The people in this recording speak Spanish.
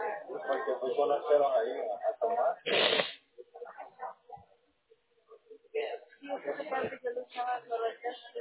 Porque fui con los ceros ahí a tomar. Sí, eso se parece que yo lo estaba correcto.